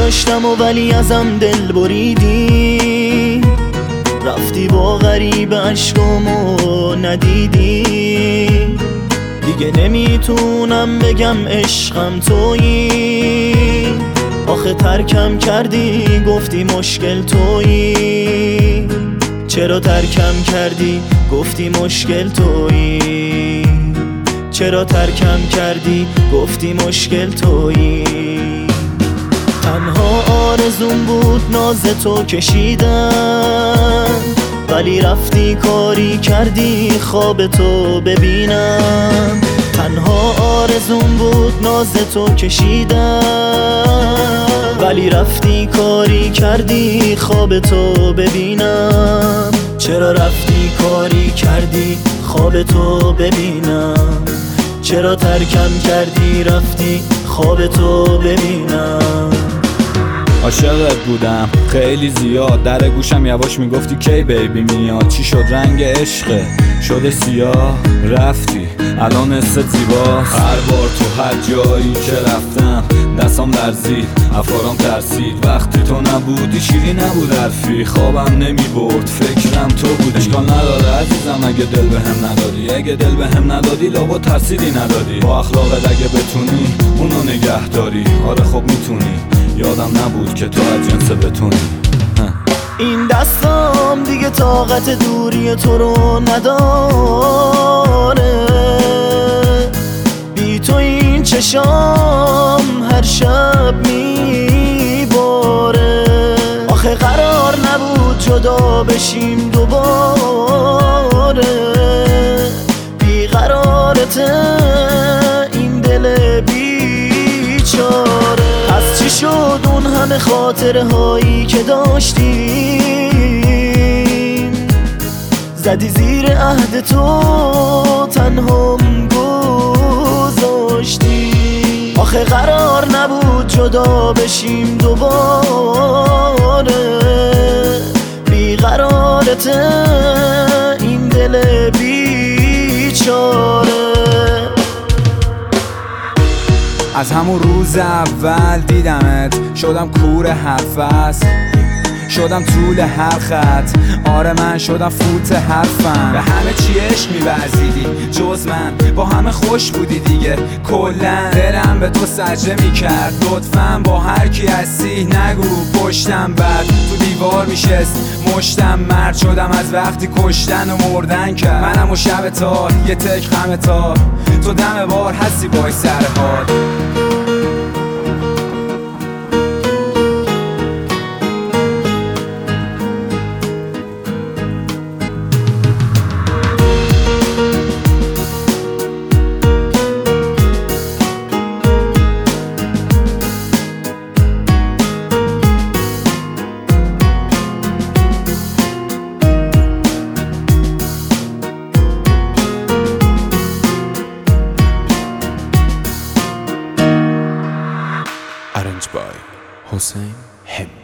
داشتم و ولی ازم دل بریدی، رفتی با غریب عشقامو ندیدی. دیگه نمیتونم بگم عشقم تویی، آخه ترکم کردی گفتی مشکل تویی. چرا ترکم کردی گفتی مشکل تویی، چرا ترکم کردی گفتی مشکل تویی. تنها آرزوم بود ناز تو کشیدم، ولی رفتی کاری کردی خواب تو ببینم. تنها آرزوم بود ناز تو کشیدم، ولی رفتی کاری کردی خواب تو ببینم. چرا رفتی کاری کردی خواب تو ببینم، چرا ترکم کردی رفتی خواب تو ببینم. عاشقت بودم خیلی زیاد، در گوشم یواش میگفتی کی بیبی میاد. چی شد رنگ عشقه شده سیاه، رفتی الان حست زیباست. هر بار تو هر جایی که رفتم دستام لرزید، افکارام ترسید. وقتی تو نبودی شیری نبود حرفی، خوابم نمیبرد فکرم تو بودی. اشکال نداره عزیزم اگه دل بهم ندادی، اگه دل بهم ندادی لابد ترسیدی ندادی. با اخلاقت اگه بتونی اونو نگه داری، آره خب میتونی. یادم نبود که تو از جنس بتونی. این دستم دیگه طاقت دوری تو رو نداره، بی تو این چشام هر شب میباره. آخه قرار نبود جدا بشیم دوباره، بیقرارته این دل بیچاره. از چی شد اون همه خاطره هایی که داشتیم، زدی زیر عهد تو تنهام گذاشتی. آخه قرار نبود جدا بشیم دوباره، بیقرارته این دل بیچاره. از همون روز اول دیدمت شدم کور هر فصل، شدم طول هر خط. آره من شدم فوت حرفم. به همه چی عشق می‌ورزیدی جز من، با همه خوش بودی دیگه کلن. دلم به تو سجده میکرد، لطفاً با هر کی هستی نگو پشتم. بعد تو دیوار میشست مشتم، مرد شدم از وقتی کشتن و مردن کرد. منم و شب تار یه تک خم تار، تو دم بار هستی بای سر حال. Arranged by Hossein Hem.